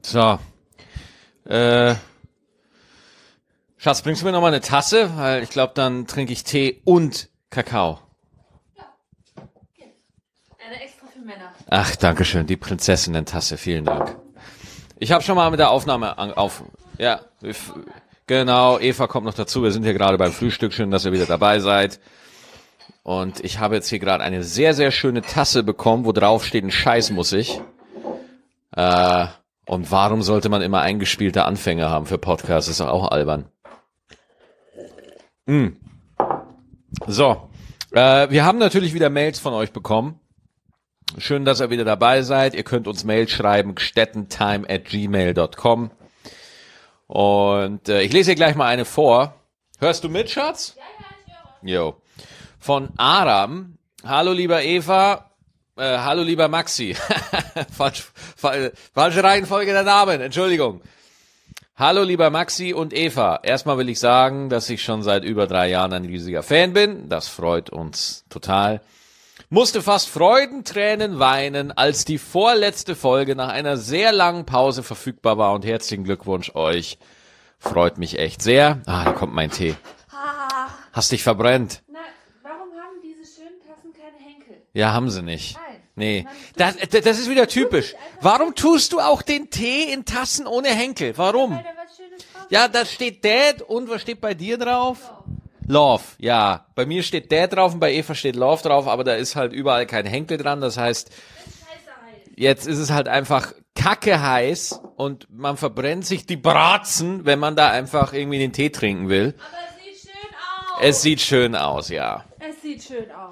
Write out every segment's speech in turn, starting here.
So. Schatz, bringst du mir nochmal eine Tasse? Weil ich glaube, dann trinke ich Tee und Kakao. Eine extra für Männer. Ach, danke schön, die Prinzessinnen-Tasse, vielen Dank. Ich habe schon mal mit der Aufnahme Ja, genau, Eva kommt noch dazu. Wir sind hier gerade beim Frühstück. Schön, dass ihr wieder dabei seid. Und ich habe jetzt hier gerade eine sehr, sehr schöne Tasse bekommen, wo drauf steht, ein Scheiß muss ich. Und warum sollte man immer eingespielte Anfänge haben für Podcasts? Das ist auch albern. So, wir haben natürlich wieder Mails von euch bekommen. Schön, dass ihr wieder dabei seid. Ihr könnt uns Mail schreiben, gstettentime@gmail.com. Und ich lese hier gleich mal eine vor. Hörst du mit, Schatz? Ja, ich höre. Jo. Von Aram. Hallo, lieber Eva. Hallo, lieber Maxi. Falsche Reihenfolge der Namen. Entschuldigung. Hallo, lieber Maxi und Eva. Erstmal will ich sagen, dass ich schon seit über 3 Jahren ein riesiger Fan bin. Das freut uns total. Musste fast Freudentränen weinen, als die vorletzte Folge nach einer sehr langen Pause verfügbar war. Und herzlichen Glückwunsch euch. Freut mich echt sehr. Da kommt mein Tee. Hast dich verbrennt? Na, warum haben diese schönen Tassen keine Henkel? Ja, haben sie nicht. Nein. Nee. Das ist wieder typisch. Warum tust du auch den Tee in Tassen ohne Henkel? Warum? Weil da was Schönes drauf Ja, da steht Dad und was steht bei dir drauf? Love, ja. Bei mir steht Dad drauf und bei Eva steht Love drauf, aber da ist halt überall kein Henkel dran. Das heißt, jetzt ist es halt einfach kacke heiß und man verbrennt sich die Bratzen, wenn man da einfach irgendwie den Tee trinken will. Aber es sieht schön aus. Es sieht schön aus, ja. Es sieht schön aus.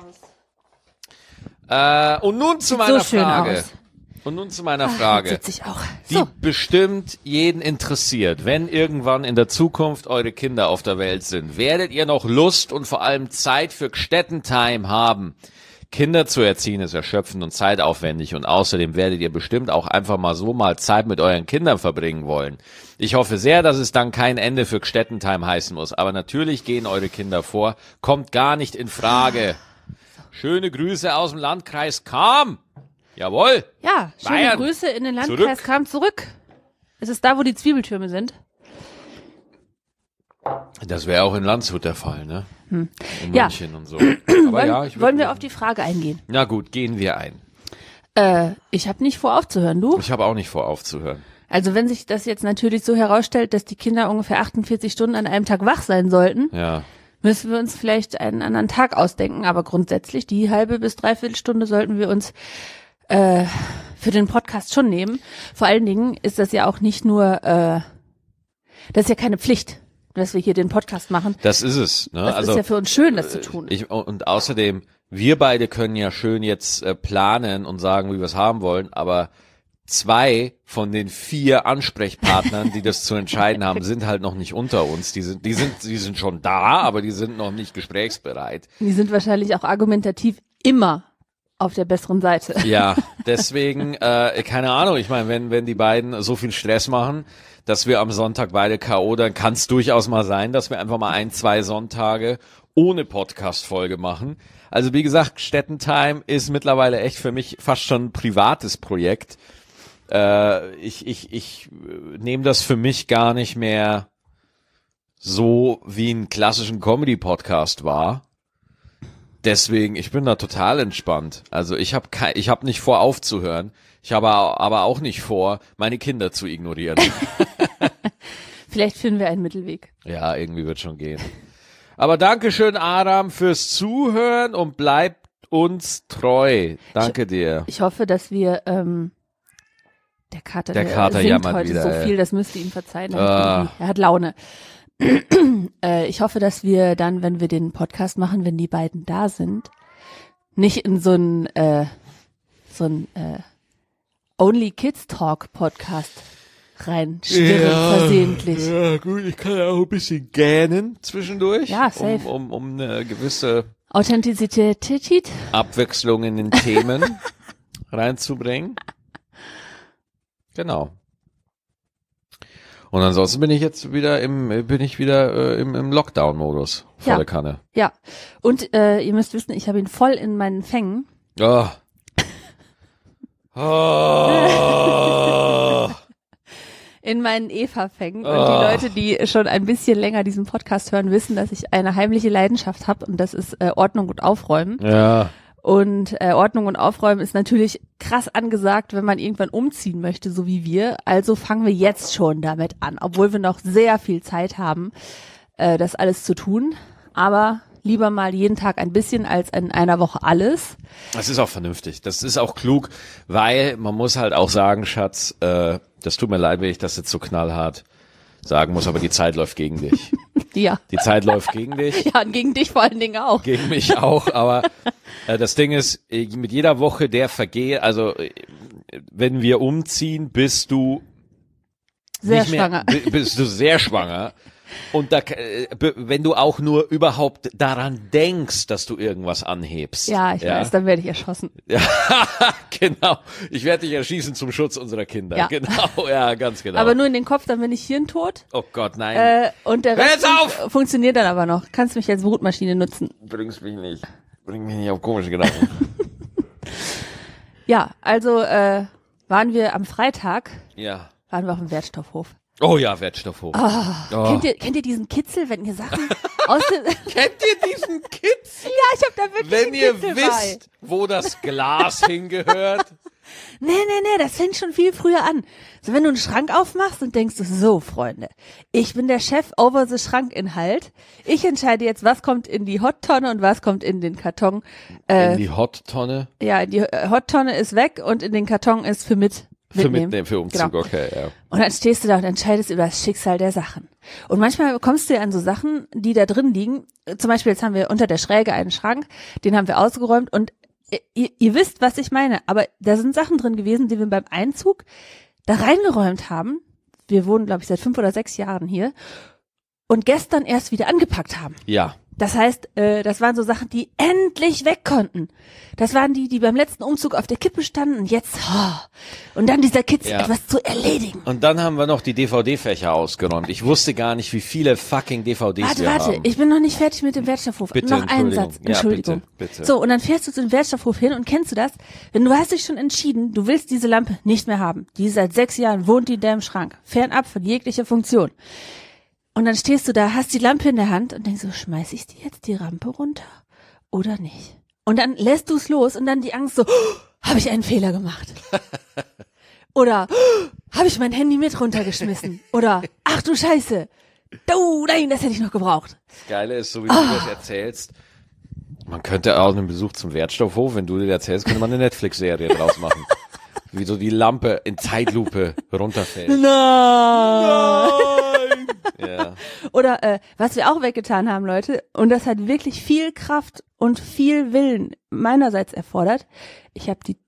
Und nun zu meiner so schön Frage. aus. Und nun zu meiner Frage. Jetzt sitze ich auch. Die So. bestimmt jeden interessiert. Wenn irgendwann in der Zukunft eure Kinder auf der Welt sind, werdet ihr noch Lust und vor allem Zeit für Gstettentime haben? Kinder zu erziehen ist erschöpfend und zeitaufwendig und außerdem werdet ihr bestimmt auch einfach mal Zeit mit euren Kindern verbringen wollen. Ich hoffe sehr, dass es dann kein Ende für Gstettentime heißen muss, aber natürlich gehen eure Kinder vor, kommt gar nicht in Frage. Schöne Grüße aus dem Landkreis Cham. Jawohl. Ja, schöne Bayern. Grüße in den Landkreis Cham zurück. Ist es da, wo die Zwiebeltürme sind? Das wäre auch in Landshut der Fall, ne? In Ja. München und so. Aber ja, Wollen wir auf die Frage eingehen? Na gut, gehen wir ein. Ich habe nicht vor aufzuhören, du? Ich habe auch nicht vor aufzuhören. Also wenn sich das jetzt natürlich so herausstellt, dass die Kinder ungefähr 48 Stunden an einem Tag wach sein sollten, Ja. müssen wir uns vielleicht einen anderen Tag ausdenken. Aber grundsätzlich die halbe bis dreiviertel Stunde sollten wir uns für den Podcast schon nehmen. Vor allen Dingen ist das ja auch nicht nur, das ist ja keine Pflicht, dass wir hier den Podcast machen. Das ist es. Ne? Das ist ja für uns schön, das zu tun. Und außerdem, wir beide können ja schön jetzt planen und sagen, wie wir es haben wollen, aber 2 von den 4 Ansprechpartnern, die das zu entscheiden haben, sind halt noch nicht unter uns. Die sind schon da, aber die sind noch nicht gesprächsbereit. Die sind wahrscheinlich auch argumentativ immer auf der besseren Seite. Ja, deswegen, keine Ahnung, ich meine, wenn die beiden so viel Stress machen, dass wir am Sonntag beide K.O., dann kann es durchaus mal sein, dass wir einfach mal 1-2 Sonntage ohne Podcast-Folge machen. Also wie gesagt, Gstettentime ist mittlerweile echt für mich fast schon ein privates Projekt. Ich nehme das für mich gar nicht mehr so wie einen klassischen Comedy-Podcast war. Deswegen, ich bin da total entspannt. Also ich habe nicht vor aufzuhören. Ich habe aber auch nicht vor, meine Kinder zu ignorieren. Vielleicht finden wir einen Mittelweg. Ja, irgendwie wird schon gehen. Aber Dankeschön, Aram, fürs Zuhören und bleibt uns treu. Danke dir. Ich hoffe, dass wir der Kater singt jammert heute wieder, so ey. viel, das müsst ihr ihm verzeihen. Er hat Laune. Ich hoffe, dass wir dann, wenn wir den Podcast machen, wenn die beiden da sind, nicht in so ein Only Kids Talk Podcast reinschwirren versehentlich. Ja, gut, ich kann ja auch ein bisschen gähnen zwischendurch. Ja, safe. Um eine gewisse Authentizität. Abwechslung in den Themen reinzubringen. Genau. Und ansonsten bin ich jetzt wieder im Lockdown-Modus vor der Kanne. Ja. Und ihr müsst wissen, ich habe ihn voll in meinen Fängen. Oh. Oh. in meinen Eva-Fängen. Und die Leute, die schon ein bisschen länger diesen Podcast hören, wissen, dass ich eine heimliche Leidenschaft habe und das ist Ordnung und Aufräumen. Ja. Und Ordnung und Aufräumen ist natürlich krass angesagt, wenn man irgendwann umziehen möchte, so wie wir. Also fangen wir jetzt schon damit an, obwohl wir noch sehr viel Zeit haben, das alles zu tun. Aber lieber mal jeden Tag ein bisschen als in einer Woche alles. Das ist auch vernünftig. Das ist auch klug, weil man muss halt auch sagen, Schatz, das tut mir leid, wenn ich das jetzt so knallhart sagen muss, aber die Zeit läuft gegen dich. Ja. Die Zeit läuft gegen dich. Ja, und gegen dich vor allen Dingen auch. Gegen mich auch, aber das Ding ist, mit jeder Woche der vergeht, also wenn wir umziehen, bist du sehr schwanger. Bist du sehr schwanger. Und da, wenn du auch nur überhaupt daran denkst, dass du irgendwas anhebst. Ja, ich weiß, dann werde ich erschossen. Ja, genau. Ich werde dich erschießen zum Schutz unserer Kinder. Ja. Genau, ja, ganz genau. Aber nur in den Kopf, dann bin ich hirntot. Oh Gott, nein. Und der Rest funktioniert dann aber noch. Kannst mich als Brutmaschine nutzen. Bring mich nicht auf komische Gedanken. Ja, also waren wir am Freitag, waren wir auf dem Wertstoffhof. Oh ja, Wertstoffhof. Kennt ihr diesen Kitzel, wenn ihr Sachen aus dem Kennt ihr diesen Kitzel? Ja, ich hab da wirklich Wenn einen ihr Kitzel wisst, wo das Glas hingehört. Nee, das fängt schon viel früher an. So, wenn du einen Schrank aufmachst und denkst, so, Freunde, ich bin der Chef over the Schrankinhalt. Ich entscheide jetzt, was kommt in die Hottonne und was kommt in den Karton. In die Hottonne? Ja, die Hottonne ist weg und in den Karton ist für mitnehmen. Für Umzug, genau. Okay, ja. Und dann stehst du da und entscheidest über das Schicksal der Sachen. Und manchmal kommst du ja an so Sachen, die da drin liegen. Zum Beispiel, jetzt haben wir unter der Schräge einen Schrank, den haben wir ausgeräumt und ihr wisst, was ich meine. Aber da sind Sachen drin gewesen, die wir beim Einzug da reingeräumt haben. Wir wohnen, glaube ich, seit 5 oder 6 Jahren hier. Und gestern erst wieder angepackt haben. Ja. Das heißt, das waren so Sachen, die endlich weg konnten. Das waren die beim letzten Umzug auf der Kippe standen und jetzt, und dann dieser Kitzel, etwas zu erledigen. Und dann haben wir noch die DVD-Fächer ausgeräumt. Ich wusste gar nicht, wie viele fucking DVDs wir haben. Warte, ich bin noch nicht fertig mit dem Wertstoffhof. Bitte, noch einen Satz, Entschuldigung. Ja, bitte. So, und dann fährst du zu dem Wertstoffhof hin und kennst du das? Wenn du hast dich schon entschieden, du willst diese Lampe nicht mehr haben. Die seit 6 Jahren wohnt die in deinem Schrank. Fernab von jeglicher Funktion. Und dann stehst du da, hast die Lampe in der Hand und denkst so, schmeiß ich die jetzt die Rampe runter oder nicht? Und dann lässt du es los und dann die Angst so, habe ich einen Fehler gemacht? Oder habe ich mein Handy mit runtergeschmissen? Oder ach du Scheiße, nein, das hätte ich noch gebraucht. Das Geile ist, so wie du das erzählst, man könnte auch einen Besuch zum Wertstoffhof, wenn du dir erzählst, könnte man eine Netflix-Serie draus machen. Wie so die Lampe in Zeitlupe runterfällt. Nein! Ja. Oder was wir auch weggetan haben, Leute, und das hat wirklich viel Kraft und viel Willen meinerseits erfordert. Ich habe die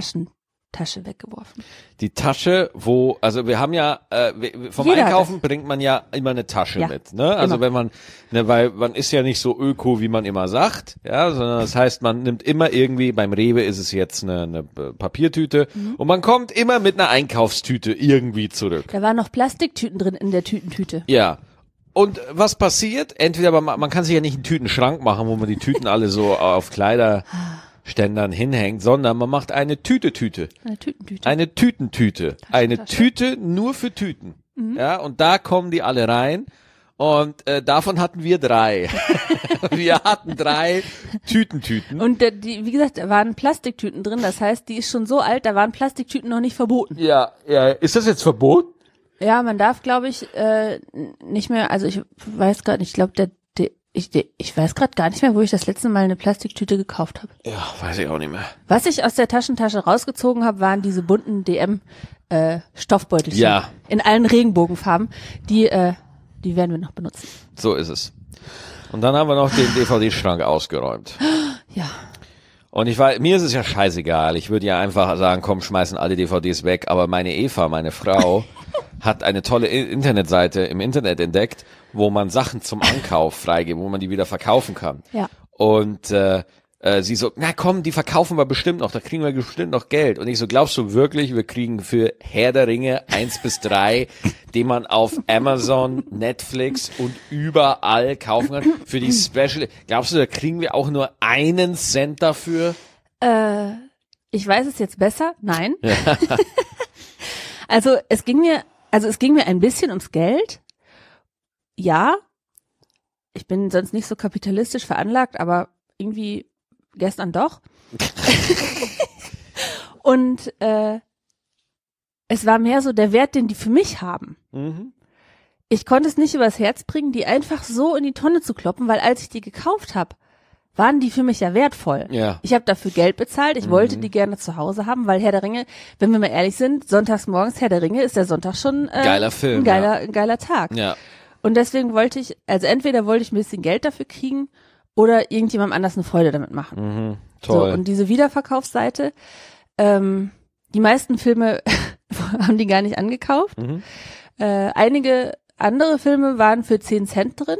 Tasche weggeworfen. Die Tasche, also wir haben ja, vom Jeder Einkaufen bringt man ja immer eine Tasche mit, ne? Also immer. wenn man, weil man ist ja nicht so öko, wie man immer sagt, ja, sondern das heißt, man nimmt immer irgendwie, beim Rewe ist es jetzt eine Papiertüte und man kommt immer mit einer Einkaufstüte irgendwie zurück. Da waren noch Plastiktüten drin in der Tütentüte. Ja. Und was passiert? Entweder, man kann sich ja nicht einen Tütenschrank machen, wo man die Tüten alle so auf Kleiderständern hinhängt, sondern man macht eine Tüte. Eine Tütentüte. Eine Tütentüte. Eine Tüte nur für Tüten. Ja, und da kommen die alle rein. Und davon hatten wir 3. Wir hatten 3 Tütentüten. Und wie gesagt, da waren Plastiktüten drin. Das heißt, die ist schon so alt, da waren Plastiktüten noch nicht verboten. Ja. Ist das jetzt verboten? Ja, man darf, glaube ich, nicht mehr, also ich weiß gerade nicht, ich glaube, ich weiß gerade gar nicht mehr, wo ich das letzte Mal eine Plastiktüte gekauft habe. Ja, weiß ich auch nicht mehr. Was ich aus der Taschentasche rausgezogen habe, waren diese bunten DM Stoffbeutelchen. Ja. In allen Regenbogenfarben. Die werden wir noch benutzen. So ist es. Und dann haben wir noch den DVD-Schrank ausgeräumt. Ja. Und mir ist es ja scheißegal. Ich würde ja einfach sagen, komm, schmeißen alle DVDs weg. Aber meine Eva, meine Frau, hat eine tolle Internetseite im Internet entdeckt, wo man Sachen zum Ankauf freigeben, wo man die wieder verkaufen kann. Ja. Und sie so, na komm, die verkaufen wir bestimmt noch, da kriegen wir bestimmt noch Geld. Und ich so, glaubst du wirklich, wir kriegen für Herr der Ringe 1-3, den man auf Amazon, Netflix und überall kaufen kann, für die Special, glaubst du, da kriegen wir auch nur 1 Cent dafür? Ich weiß es jetzt besser. Nein. Ja. Also also es ging mir ein bisschen ums Geld. Ja, ich bin sonst nicht so kapitalistisch veranlagt, aber irgendwie gestern doch. Und es war mehr so der Wert, den die für mich haben. Mhm. Ich konnte es nicht übers Herz bringen, die einfach so in die Tonne zu kloppen, weil als ich die gekauft habe, waren die für mich ja wertvoll. Ja. Ich habe dafür Geld bezahlt, ich wollte die gerne zu Hause haben, weil Herr der Ringe, wenn wir mal ehrlich sind, sonntags morgens Herr der Ringe ist der Sonntag schon Geiler Film, ein geiler Tag. Ja. Und deswegen wollte ich, also entweder wollte ich ein bisschen Geld dafür kriegen oder irgendjemandem anders eine Freude damit machen. Mhm. Toll. So, und diese Wiederverkaufsseite, die meisten Filme haben die gar nicht angekauft. Mhm. Einige andere Filme waren für 10 Cent drin.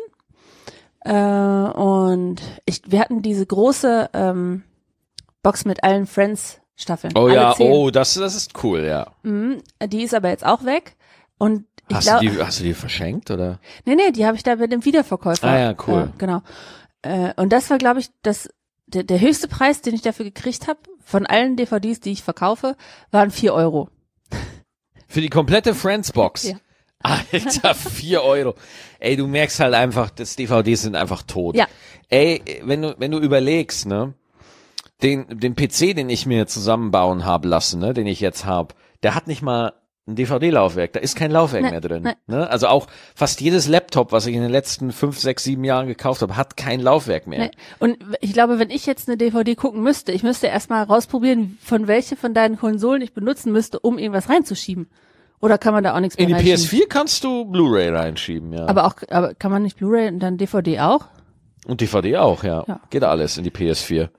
Und wir hatten diese große Box mit allen Friends-Staffeln. Oh alle ja, 10. das ist cool, ja. Die ist aber jetzt auch weg. Und ich Hast du die verschenkt, oder? Nee, die habe ich da bei dem Wiederverkäufer. Ah ja, cool. Genau. Und das war, glaube ich, der höchste Preis, den ich dafür gekriegt habe, von allen DVDs, die ich verkaufe, waren 4 Euro. Für die komplette Friends-Box? Ja. Alter, 4 Euro. Ey, du merkst halt einfach, das DVDs sind einfach tot. Ja. Ey, wenn du überlegst, ne, den PC, den ich mir zusammenbauen habe lassen, ne, den ich jetzt habe, der hat nicht mal ein DVD-Laufwerk, da ist kein Laufwerk mehr drin. Ne? Also auch fast jedes Laptop, was ich in den letzten 5, 6, 7 Jahren gekauft habe, hat kein Laufwerk mehr. Nee. Und ich glaube, wenn ich jetzt eine DVD gucken müsste, ich müsste erstmal rausprobieren, welche von deinen Konsolen ich benutzen müsste, um irgendwas reinzuschieben. Oder kann man da auch nichts mehr In die reinschieben? PS4 kannst du Blu-ray reinschieben, ja. Aber kann man nicht Blu-ray und dann DVD auch? Und DVD auch, ja. Ja. Geht alles in die PS4.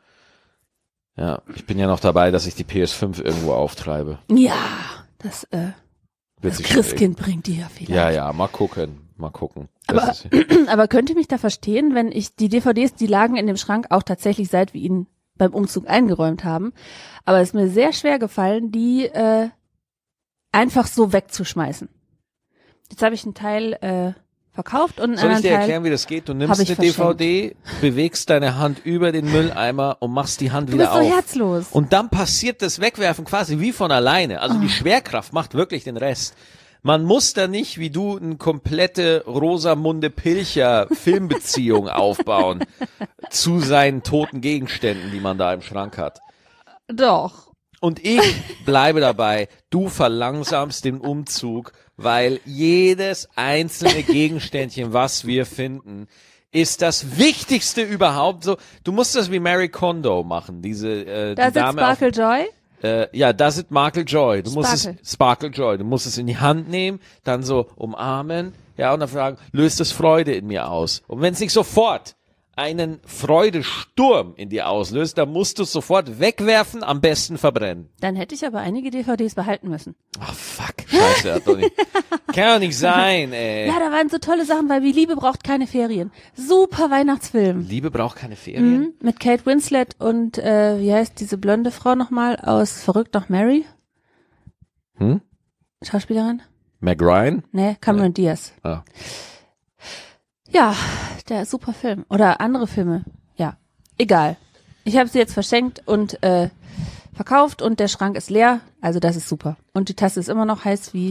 Ja, ich bin ja noch dabei, dass ich die PS5 irgendwo auftreibe. Ja, das Wird sich Christkind bringt die ja vielleicht. Ja, mal gucken. Aber, Das ist, aber könnt ihr mich da verstehen, wenn ich die DVDs, die lagen in dem Schrank auch tatsächlich, seit wir ihn beim Umzug eingeräumt haben. Aber es ist mir sehr schwer gefallen, die einfach so wegzuschmeißen. Jetzt habe ich einen Teil verkauft und einen soll ich anderen dir Teil. erklären, wie das geht? Du hab nimmst ich eine DVD, bewegst deine Hand über den Mülleimer und machst die Hand Du wieder bist so auf. herzlos. Und dann passiert das Wegwerfen quasi wie von alleine. Also die Schwerkraft macht wirklich den Rest. Man muss da nicht, wie du, eine komplette Rosamunde Pilcher Filmbeziehung aufbauen zu seinen toten Gegenständen, die man da im Schrank hat. Doch. Und ich bleibe dabei, du verlangsamst den Umzug, weil jedes einzelne Gegenständchen, was wir finden, ist das Wichtigste überhaupt. So, du musst das wie Mary Kondo machen, diese Da die sitzt Dame Sparkle Joy. ja, da ist Sparkle Joy. Du musst Sparkle. es Sparkle Joy. Du musst es in die Hand nehmen, dann so umarmen, ja, und dann fragen, löst es Freude in mir aus? Und wenn es nicht sofort einen Freudesturm in dir auslöst, dann musst du es sofort wegwerfen, am besten verbrennen. Dann hätte ich aber einige DVDs behalten müssen. Ach, fuck. Scheiße, hat doch nicht. Kann doch nicht sein, ey. Ja, da waren so tolle Sachen bei wie Liebe braucht keine Ferien. Super Weihnachtsfilm. Liebe braucht keine Ferien. Mit Kate Winslet und wie heißt diese blonde Frau nochmal aus Verrückt nach Mary? Schauspielerin? Meg Ryan? Nee, Cameron Diaz. Ah. Ja, der ist super Film. Oder andere Filme. Ja, egal. Ich habe sie jetzt verschenkt und verkauft und der Schrank ist leer. Also das ist super. Und die Tasse ist immer noch heiß wie...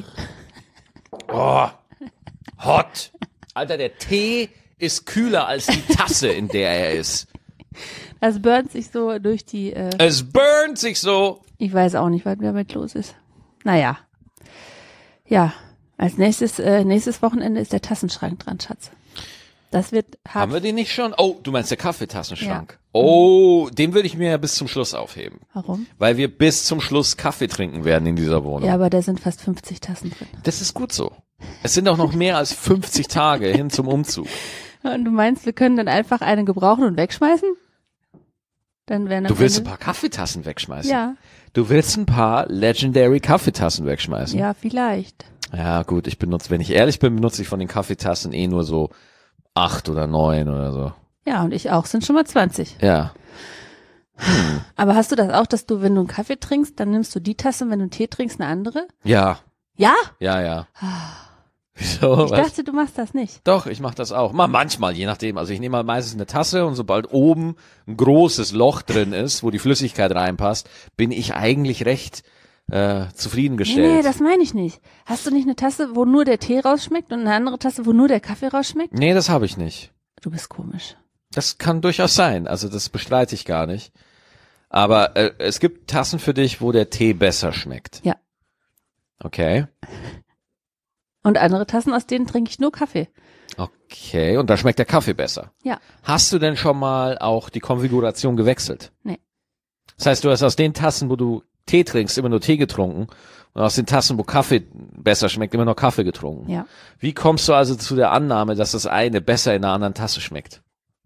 Oh, hot. Alter, der Tee ist kühler als die Tasse, in der er ist. Das burnt sich so durch die... Es burnt sich so. ich weiß auch nicht, was damit los ist. Naja. Ja, als nächstes Wochenende ist der Tassenschrank dran, Schatz. Das wird hart. Haben wir den nicht schon? Oh, du meinst der Kaffeetassenschrank. Ja. Oh, den würde ich mir ja bis zum Schluss aufheben. Warum? Weil wir bis zum Schluss Kaffee trinken werden in dieser Wohnung. Ja, aber da sind fast 50 Tassen drin. Das ist gut so. Es sind auch noch mehr als 50 Tage hin zum Umzug. Und du meinst, wir können dann einfach eine gebrauchen und wegschmeißen? Dann wären Du willst ein paar Kaffeetassen wegschmeißen? Ja, Du willst ein paar Legendary Kaffeetassen wegschmeißen? ja, vielleicht. Ja, gut, wenn ich ehrlich bin, benutze ich von den Kaffeetassen nur so 8 oder 9 oder so. Ja, und ich auch, sind schon mal 20. Ja. Aber hast du das auch, dass du, wenn du einen Kaffee trinkst, dann nimmst du die Tasse und wenn du einen Tee trinkst, eine andere? Ja. Ja? Ja. Wieso? Ich Was? dachte, du machst das nicht. Doch, ich mache das auch. Mal manchmal, je nachdem. Also ich nehme mal meistens eine Tasse und sobald oben ein großes Loch drin ist, wo die Flüssigkeit reinpasst, bin ich eigentlich recht zufriedengestellt. Nee, das meine ich nicht. Hast du nicht eine Tasse, wo nur der Tee rausschmeckt und eine andere Tasse, wo nur der Kaffee rausschmeckt? Nee, das habe ich nicht. Du bist komisch. Das kann durchaus sein, also das bestreite ich gar nicht. Aber es gibt Tassen für dich, wo der Tee besser schmeckt. Ja. Okay. Und andere Tassen, aus denen trinke ich nur Kaffee. Okay, und da schmeckt der Kaffee besser. Ja. Hast du denn schon mal auch die Konfiguration gewechselt? Nee. Das heißt, du hast aus den Tassen, wo du Tee trinkst, immer nur Tee getrunken und aus den Tassen, wo Kaffee besser schmeckt, immer nur Kaffee getrunken. Ja. Wie kommst du also zu der Annahme, dass das eine besser in einer anderen Tasse schmeckt?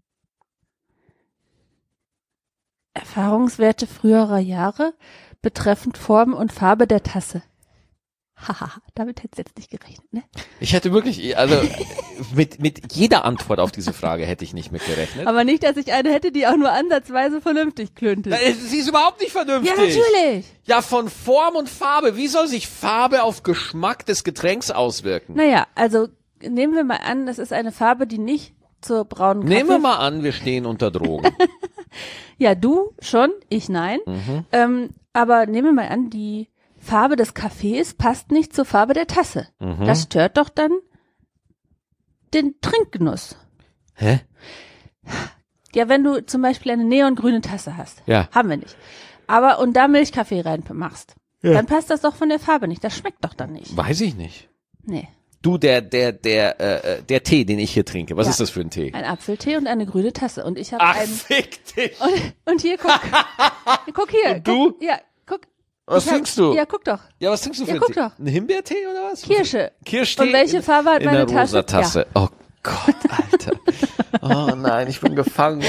Erfahrungswerte früherer Jahre betreffend Form und Farbe der Tasse. Haha, damit hättest du jetzt nicht gerechnet, ne? Ich hätte wirklich, also mit jeder Antwort auf diese Frage hätte ich nicht mitgerechnet. Aber nicht, dass ich eine hätte, die auch nur ansatzweise vernünftig klönte. Sie ist überhaupt nicht vernünftig. Ja, natürlich. Ja, von Form und Farbe. Wie soll sich Farbe auf Geschmack des Getränks auswirken? Naja, also nehmen wir mal an, das ist eine Farbe, die nicht zur braunen Kaffee... Nehmen wir mal an, wir stehen unter Drogen. Ja, du schon, ich nein. Aber nehmen wir mal an, die Farbe des Kaffees passt nicht zur Farbe der Tasse. Das stört doch dann den Trinkgenuss. Hä? Ja, wenn du zum Beispiel eine neongrüne Tasse hast. Ja. Haben wir nicht. Aber und da Milchkaffee reinmachst, dann passt das doch von der Farbe nicht. Das schmeckt doch dann nicht. Weiß ich nicht. Nee. Du, der Tee, den ich hier trinke, was Ja. ist das für ein Tee? Ein Apfeltee und eine grüne Tasse. Und ich habe Ach, einen. fick dich. Und hier, guck. Guck hier. Und du? Guck, ja, guck. Was Ich hab- trinkst du? Ja, guck doch. Ja, was trinkst du für Ja, einen guck Tee? doch. Ein Himbeertee oder was? Kirsche. Kirschtee. Und welche Farbe hat in meine der rosa Tasse? Tasse. Oh Gott, Alter. Oh nein, ich bin gefangen.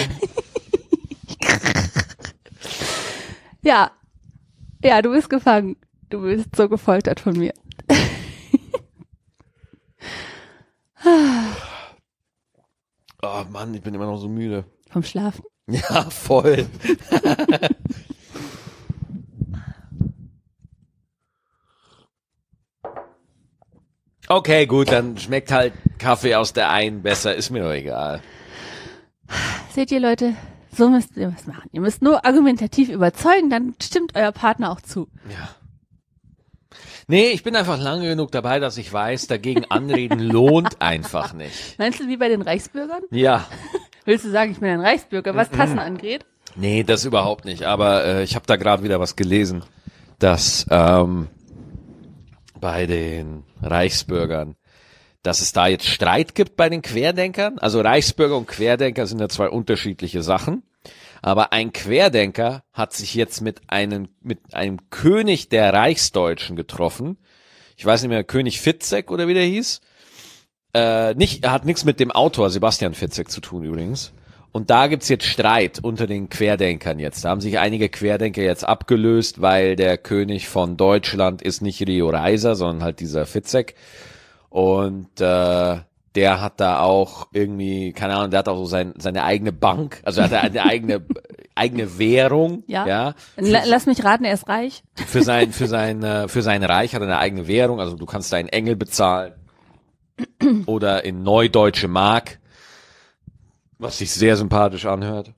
Ja. Ja, du bist gefangen. Du bist so gefoltert von mir. Oh Mann, ich bin immer noch so müde. Vom Schlafen? Ja, voll. Okay, gut, dann schmeckt halt Kaffee aus der einen besser, ist mir doch egal. Seht ihr, Leute? So müsst ihr was machen. Ihr müsst nur argumentativ überzeugen, dann stimmt euer Partner auch zu. Ja. Nee, ich bin einfach lange genug dabei, dass ich weiß, dagegen anreden lohnt einfach nicht. Meinst du wie bei den Reichsbürgern? Ja. Willst du sagen, ich bin ein Reichsbürger, was Tassen angeht? Nee, das überhaupt nicht. Aber ich habe da gerade wieder was gelesen, dass bei den Reichsbürgern, dass es da jetzt Streit gibt bei den Querdenkern. Also Reichsbürger und Querdenker sind ja zwei unterschiedliche Sachen. Aber ein Querdenker hat sich jetzt mit einem König der Reichsdeutschen getroffen. Ich weiß nicht mehr, König Fitzek oder wie der hieß. Hat nichts mit dem Autor Sebastian Fitzek zu tun übrigens. Und da gibt's jetzt Streit unter den Querdenkern jetzt. Da haben sich einige Querdenker jetzt abgelöst, weil der König von Deutschland ist nicht Rio Reiser, sondern halt dieser Fitzek. Und der hat da auch irgendwie, keine Ahnung, der hat auch so seine eigene Bank, also er hat eine eigene Währung, ja. Lass mich raten, er ist reich. Für sein Reich hat er eine eigene Währung, also du kannst da in Engel bezahlen oder in Neudeutsche Mark, was sich sehr sympathisch anhört.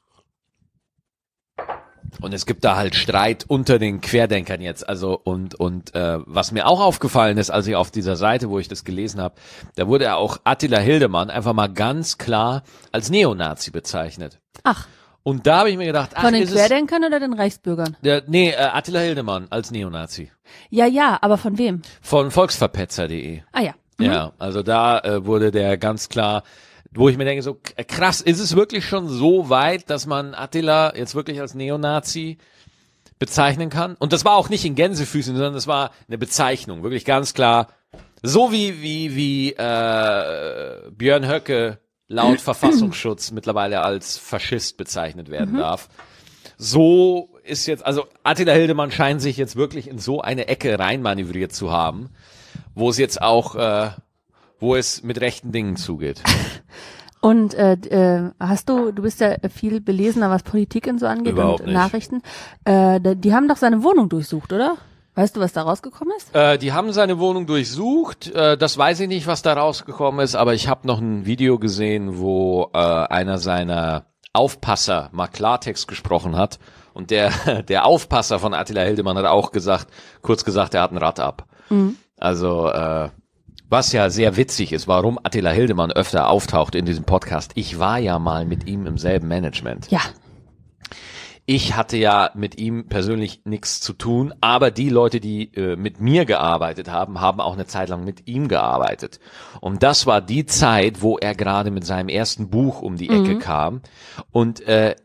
Und es gibt da halt Streit unter den Querdenkern jetzt. Also und was mir auch aufgefallen ist, als ich auf dieser Seite, wo ich das gelesen habe, da wurde ja auch Attila Hildemann einfach mal ganz klar als Neonazi bezeichnet. Ach, Und da habe ich mir gedacht, von den Querdenkern oder den Reichsbürgern? Attila Hildemann als Neonazi. Ja, aber von wem? Von volksverpetzer.de. Ah ja. Ja, also da wurde der ganz klar, wo ich mir denke, so krass, ist es wirklich schon so weit, dass man Attila jetzt wirklich als Neonazi bezeichnen kann? Und das war auch nicht in Gänsefüßen, sondern das war eine Bezeichnung, wirklich ganz klar. So wie Björn Höcke laut Verfassungsschutz mittlerweile als Faschist bezeichnet werden darf. So ist jetzt, also Attila Hildemann scheint sich jetzt wirklich in so eine Ecke reinmanövriert zu haben, wo es jetzt auch, wo es mit rechten Dingen zugeht. Und du bist ja viel belesener, was Politik und so angeht Überhaupt und nicht. Nachrichten. Die haben doch seine Wohnung durchsucht, oder? Weißt du, was da rausgekommen ist? Die haben seine Wohnung durchsucht. Das weiß ich nicht, was da rausgekommen ist, aber ich habe noch ein Video gesehen, wo einer seiner Aufpasser mal Klartext gesprochen hat Und der Aufpasser von Attila Hildmann hat auch kurz gesagt, er hat ein Rad ab. Also, was ja sehr witzig ist, warum Attila Hildmann öfter auftaucht in diesem Podcast. Ich war ja mal mit ihm im selben Management. Ja. Ich hatte ja mit ihm persönlich nichts zu tun, aber die Leute, die mit mir gearbeitet haben, haben auch eine Zeit lang mit ihm gearbeitet. Und das war die Zeit, wo er gerade mit seinem ersten Buch um die Ecke kam. Und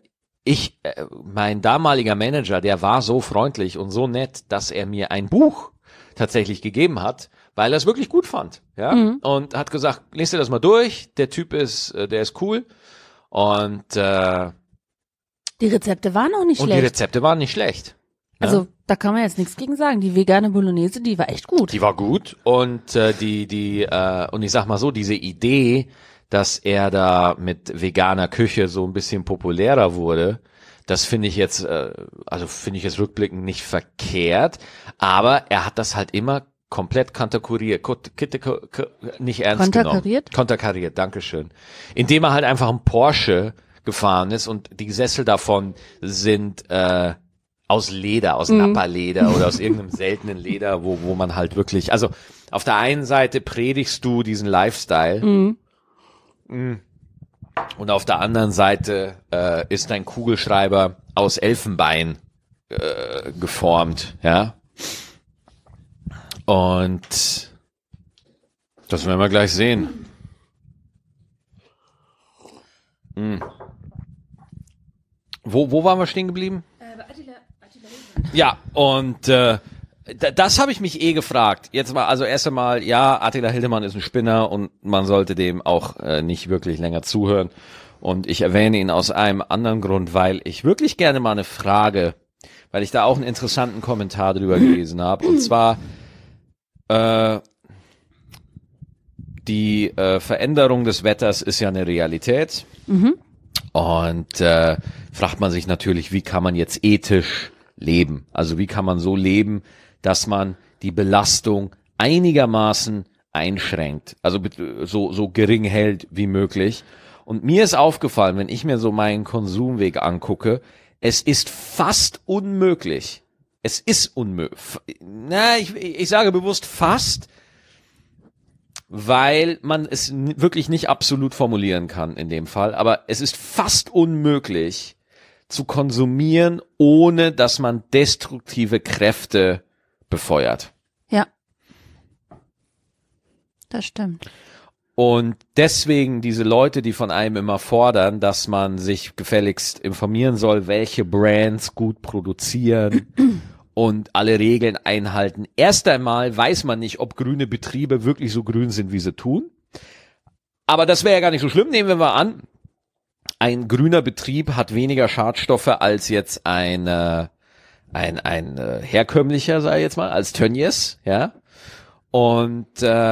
mein damaliger Manager, der war so freundlich und so nett, dass er mir ein Buch tatsächlich gegeben hat, weil er es wirklich gut fand, ja, und hat gesagt, lest dir das mal durch, der ist cool und die Rezepte waren auch nicht schlecht. Und die Rezepte waren nicht schlecht. Ja? Also da kann man jetzt nichts gegen sagen. Die vegane Bolognese, die war echt gut. Die war gut und und ich sag mal so, diese Idee, dass er da mit veganer Küche so ein bisschen populärer wurde, das finde ich jetzt rückblickend nicht verkehrt, aber er hat das halt immer komplett nicht ernst genommen. Konterkariert, dankeschön. Indem er halt einfach ein Porsche gefahren ist und die Sessel davon sind aus Leder, aus Nappa-Leder oder aus irgendeinem seltenen Leder, wo man halt wirklich, also auf der einen Seite predigst du diesen Lifestyle und auf der anderen Seite ist dein Kugelschreiber aus Elfenbein geformt, ja. Und das werden wir gleich sehen. Wo waren wir stehen geblieben? Attila ja, und das habe ich mich gefragt. Jetzt mal, also erst einmal, ja, Attila Hildmann ist ein Spinner und man sollte dem auch nicht wirklich länger zuhören. Und ich erwähne ihn aus einem anderen Grund, weil ich wirklich gerne mal eine Frage, weil ich da auch einen interessanten Kommentar drüber gelesen habe. Und zwar die Veränderung des Wetters ist ja eine Realität. Und fragt man sich natürlich, wie kann man jetzt ethisch leben? Also wie kann man so leben, dass man die Belastung einigermaßen einschränkt, also so gering hält wie möglich. Und mir ist aufgefallen, wenn ich mir so meinen Konsumweg angucke, es ist fast unmöglich. Es ist unmöglich. Ich sage bewusst fast, weil man es wirklich nicht absolut formulieren kann in dem Fall. Aber es ist fast unmöglich zu konsumieren, ohne dass man destruktive Kräfte befeuert. Ja. Das stimmt. Und deswegen diese Leute, die von einem immer fordern, dass man sich gefälligst informieren soll, welche Brands gut produzieren und alle Regeln einhalten. Erst einmal weiß man nicht, ob grüne Betriebe wirklich so grün sind, wie sie tun. Aber das wäre ja gar nicht so schlimm. Nehmen wir mal an, ein grüner Betrieb hat weniger Schadstoffe als jetzt ein herkömmlicher, sage ich jetzt mal, als Tönnies, ja. Und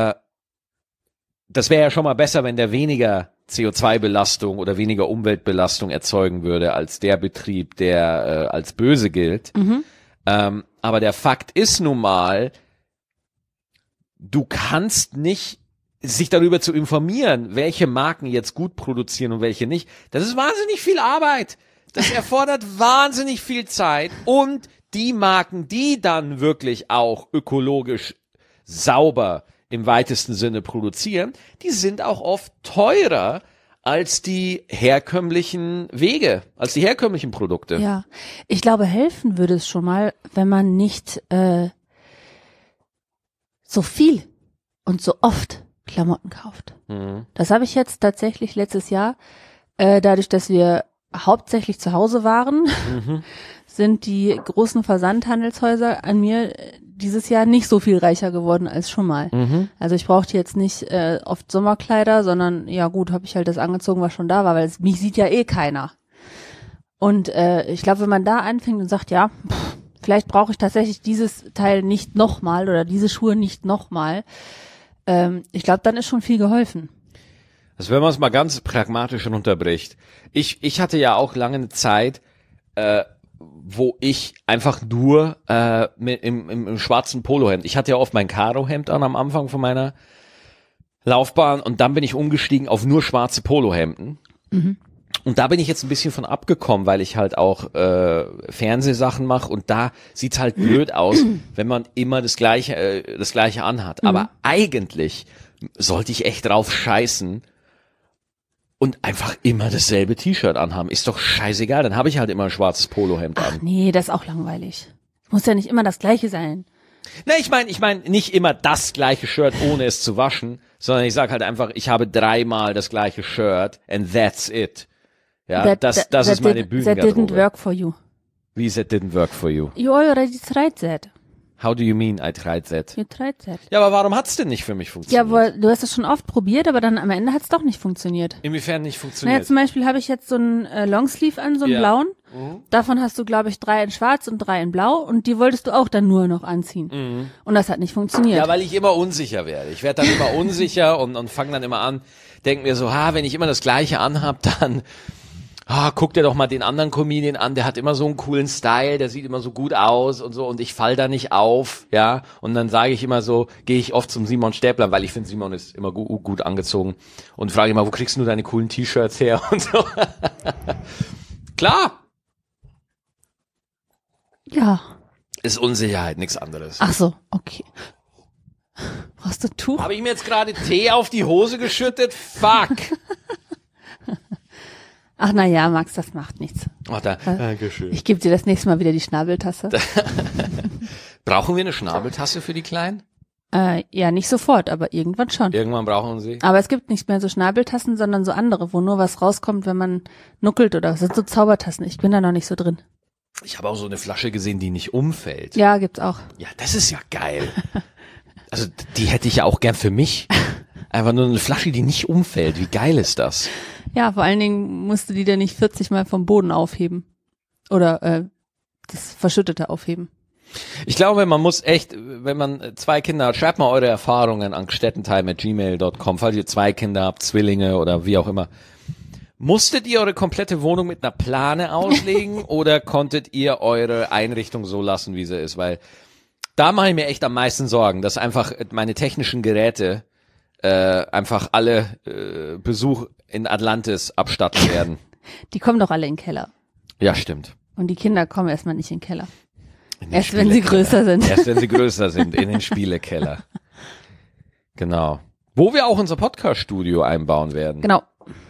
das wäre ja schon mal besser, wenn der weniger CO2-Belastung oder weniger Umweltbelastung erzeugen würde als der Betrieb, der als böse gilt. Aber der Fakt ist nun mal, du kannst nicht sich darüber zu informieren, welche Marken jetzt gut produzieren und welche nicht. Das ist wahnsinnig viel Arbeit. Das erfordert wahnsinnig viel Zeit und die Marken, die dann wirklich auch ökologisch sauber im weitesten Sinne produzieren, die sind auch oft teurer als die herkömmlichen Wege, als die herkömmlichen Produkte. Ja, ich glaube, helfen würde es schon mal, wenn man nicht so viel und so oft Klamotten kauft. Das habe ich jetzt tatsächlich letztes Jahr, dadurch, dass wir hauptsächlich zu Hause waren, sind die großen Versandhandelshäuser an mir dieses Jahr nicht so viel reicher geworden als schon mal. Also ich brauchte jetzt nicht oft Sommerkleider, sondern ja gut, habe ich halt das angezogen, was schon da war, weil mich sieht ja eh keiner. Und ich glaube, wenn man da anfängt und sagt, ja, vielleicht brauche ich tatsächlich dieses Teil nicht nochmal oder diese Schuhe nicht nochmal, ich glaube, dann ist schon viel geholfen. Also wenn man es mal ganz pragmatisch runterbricht. Ich hatte ja auch lange eine Zeit, wo ich einfach nur im schwarzen Polohemd, ich hatte ja oft mein Karohemd an am Anfang von meiner Laufbahn und dann bin ich umgestiegen auf nur schwarze Polohemden. Und da bin ich jetzt ein bisschen von abgekommen, weil ich halt auch Fernsehsachen mache und da sieht's halt blöd aus, wenn man immer das Gleiche anhat. Aber eigentlich sollte ich echt drauf scheißen und einfach immer dasselbe T-Shirt anhaben. Ist doch scheißegal, dann habe ich halt immer ein schwarzes Polohemd an. Ach nee, das ist auch langweilig. Muss ja nicht immer das Gleiche sein. Na, ich meine nicht immer das gleiche Shirt, ohne es zu waschen, sondern ich sage halt einfach, ich habe 3-mal das gleiche Shirt and that's it. Ja, das ist meine Bühnengarderobe. That didn't work for you. Wie that didn't work for you? You already tried that. How do you mean I tried that? You tried that. Ja, aber warum hat's denn nicht für mich Ja, funktioniert? aber du hast es schon oft probiert, aber dann am Ende hat's doch nicht funktioniert. Inwiefern nicht Naja, funktioniert? zum Beispiel habe ich jetzt so einen Longsleeve an, so einen Ja. blauen. Davon hast du, glaube ich, 3 in schwarz und 3 in blau und die wolltest du auch dann nur noch anziehen. Und das hat nicht funktioniert. Ja, weil ich immer unsicher werde. Ich werde dann immer unsicher und fange dann immer an, denke mir so, wenn ich immer das Gleiche anhab, dann guck dir doch mal den anderen Comedian an, der hat immer so einen coolen Style, der sieht immer so gut aus und so und ich fall da nicht auf, ja, und dann sage ich immer so, gehe ich oft zum Simon Stäbler, weil ich finde, Simon ist immer gut angezogen und frage immer, wo kriegst du deine coolen T-Shirts her und so. Klar, Ja. ist Unsicherheit, nichts anderes. Ach so, okay. Brauchst du Tuch? Habe ich mir jetzt gerade Tee auf die Hose geschüttet? Fuck. Ach na ja, Max, das macht nichts. Dankeschön. Ich gebe dir das nächste Mal wieder die Schnabeltasse. Brauchen wir eine Schnabeltasse für die Kleinen? Ja, nicht sofort, aber irgendwann schon. Irgendwann brauchen wir sie. Aber es gibt nicht mehr so Schnabeltassen, sondern so andere, wo nur was rauskommt, wenn man nuckelt oder das sind so Zaubertassen. Ich bin da noch nicht so drin. Ich habe auch so eine Flasche gesehen, die nicht umfällt. Ja, gibt's auch. Ja, das ist ja geil. Also die hätte ich ja auch gern für mich. Einfach nur eine Flasche, die nicht umfällt. Wie geil ist das? Ja, vor allen Dingen musst du die dann nicht 40 Mal vom Boden aufheben. Oder das Verschüttete aufheben. Ich glaube, man muss echt, wenn man 2 Kinder hat, schreibt mal eure Erfahrungen an gstettentime@gmail.com, falls ihr 2 Kinder habt, Zwillinge oder wie auch immer. Musstet ihr eure komplette Wohnung mit einer Plane auslegen oder konntet ihr eure Einrichtung so lassen, wie sie ist? Weil da mache ich mir echt am meisten Sorgen, dass einfach meine technischen Geräte einfach alle Besuch in Atlantis abstatten werden. Die kommen doch alle in den Keller. Ja, stimmt. Und die Kinder kommen erstmal nicht in den Keller. In den Erst wenn sie Spielekeller. größer sind. Erst wenn sie größer sind, in den Spielekeller. Genau. Wo wir auch unser Podcast-Studio einbauen werden. Genau.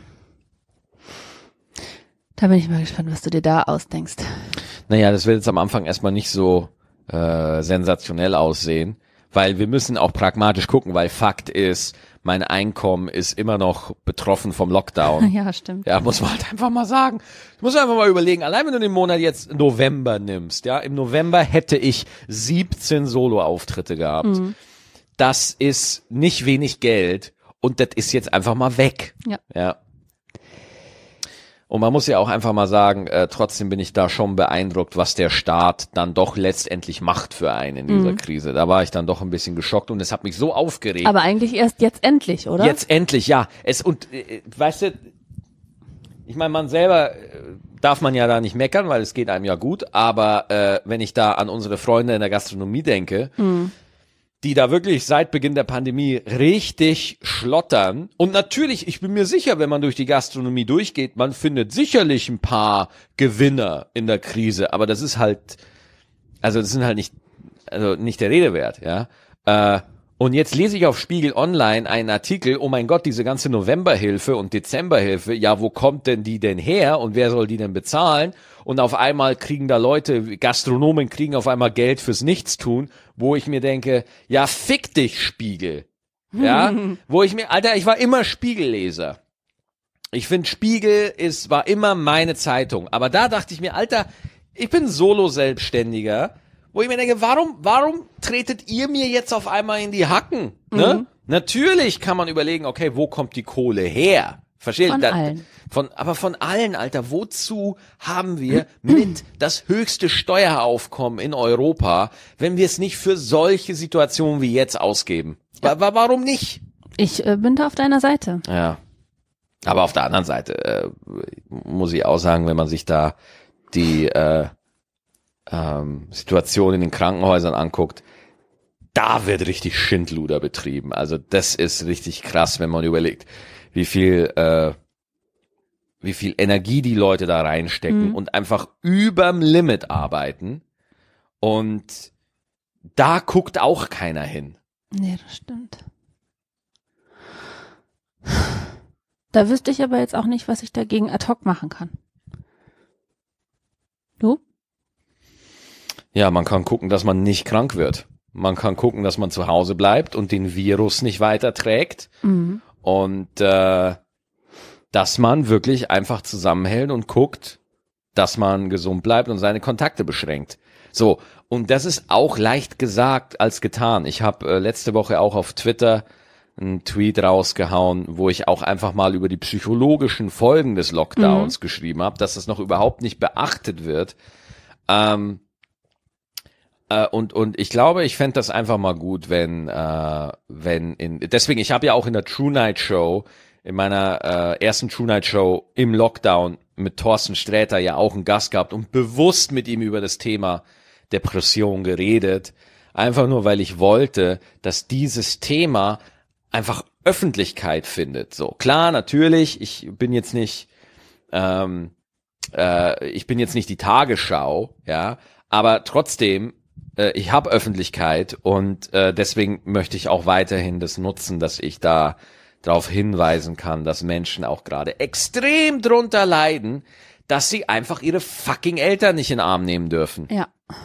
Da bin ich mal gespannt, was du dir da ausdenkst. Naja, das wird jetzt am Anfang erstmal nicht so sensationell aussehen, weil wir müssen auch pragmatisch gucken, weil Fakt ist, mein Einkommen ist immer noch betroffen vom Lockdown. Ja, stimmt. Ja, muss man halt einfach mal sagen. Du musst einfach mal überlegen, allein wenn du den Monat jetzt November nimmst, ja, im November hätte ich 17 Solo-Auftritte gehabt. Das ist nicht wenig Geld und das ist jetzt einfach mal weg. Ja. Und man muss ja auch einfach mal sagen, trotzdem bin ich da schon beeindruckt, was der Staat dann doch letztendlich macht für einen in dieser Krise. Da war ich dann doch ein bisschen geschockt und es hat mich so aufgeregt. Aber eigentlich erst jetzt endlich, oder? Jetzt endlich, ja. Weißt du, ich meine, man selber darf man ja da nicht meckern, weil es geht einem ja gut, aber wenn ich da an unsere Freunde in der Gastronomie denke, die da wirklich seit Beginn der Pandemie richtig schlottern. Und natürlich, ich bin mir sicher, wenn man durch die Gastronomie durchgeht, man findet sicherlich ein paar Gewinner in der Krise, aber das ist halt, also das sind halt nicht der Rede wert, ja. Und jetzt lese ich auf Spiegel Online einen Artikel, oh mein Gott, diese ganze Novemberhilfe und Dezemberhilfe, ja, wo kommt denn die denn her und wer soll die denn bezahlen? Und auf einmal kriegen da Leute, Gastronomen kriegen auf einmal Geld fürs Nichtstun, wo ich mir denke, ja, fick dich, Spiegel. Ja, wo ich mir, Alter, ich war immer Spiegelleser. Ich finde, Spiegel war immer meine Zeitung. Aber da dachte ich mir, Alter, ich bin Solo-Selbstständiger, wo ich mir denke, warum tretet ihr mir jetzt auf einmal in die Hacken? Ne? Natürlich kann man überlegen, okay, wo kommt die Kohle her? Versteht? Von allen. Aber von allen, Alter, wozu haben wir mit das höchste Steueraufkommen in Europa, wenn wir es nicht für solche Situationen wie jetzt ausgeben? Warum nicht? Ich bin da auf deiner Seite. Ja. Aber auf der anderen Seite muss ich auch sagen, wenn man sich da die Situation in den Krankenhäusern anguckt, da wird richtig Schindluder betrieben. Also das ist richtig krass, wenn man überlegt, wie viel wie viel Energie die Leute da reinstecken und einfach überm Limit arbeiten. Und da guckt auch keiner hin. Nee, das stimmt. Da wüsste ich aber jetzt auch nicht, was ich dagegen ad hoc machen kann. Du? Ja, man kann gucken, dass man nicht krank wird. Man kann gucken, dass man zu Hause bleibt und den Virus nicht weiterträgt. Und dass man wirklich einfach zusammenhält und guckt, dass man gesund bleibt und seine Kontakte beschränkt. So, und das ist auch leicht gesagt als getan. Ich habe letzte Woche auch auf Twitter einen Tweet rausgehauen, wo ich auch einfach mal über die psychologischen Folgen des Lockdowns geschrieben habe, dass das noch überhaupt nicht beachtet wird. Und ich glaube, ich fände das einfach mal gut, deswegen, ich habe ja auch in der True Night Show, in meiner ersten True Night Show im Lockdown mit Thorsten Sträter ja auch einen Gast gehabt und bewusst mit ihm über das Thema Depression geredet. Einfach nur, weil ich wollte, dass dieses Thema einfach Öffentlichkeit findet. So, klar, natürlich, ich bin jetzt nicht die Tagesschau, ja, aber trotzdem, ich habe Öffentlichkeit und deswegen möchte ich auch weiterhin das nutzen, dass ich da darauf hinweisen kann, dass Menschen auch gerade extrem drunter leiden, dass sie einfach ihre fucking Eltern nicht in den Arm nehmen dürfen. Ja.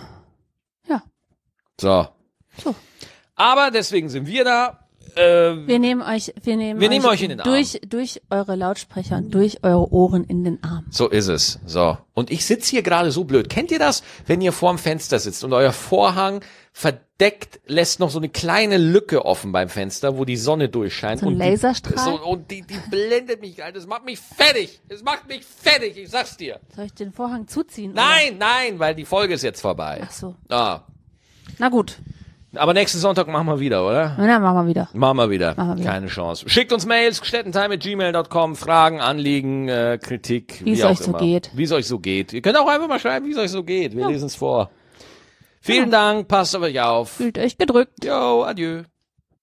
So. Aber deswegen sind wir da. Wir nehmen euch euch in den Arm. Durch eure Lautsprecher und durch eure Ohren in den Arm. So ist es. So. Und ich sitze hier gerade so blöd. Kennt ihr das, wenn ihr vorm Fenster sitzt und euer Vorhang verdeckt, lässt noch so eine kleine Lücke offen beim Fenster, wo die Sonne durchscheint. So ein Laserstrahl? Und die blendet mich, Alter. Das macht mich fertig. Ich sag's dir. Soll ich den Vorhang zuziehen? Nein, weil die Folge ist jetzt vorbei. Ach so. Ah. Na gut. Aber nächsten Sonntag machen wir wieder, oder? Na, machen wir wieder. Machen wir wieder. Keine Chance. Schickt uns Mails, gstettentime@gmail.com, Fragen, Anliegen, Kritik, wie es euch so geht. Wie es euch so geht. Ihr könnt auch einfach mal schreiben, wie es euch so geht. Wir lesen es vor. Vielen Dank, passt auf euch auf. Fühlt euch gedrückt. Jo, adieu.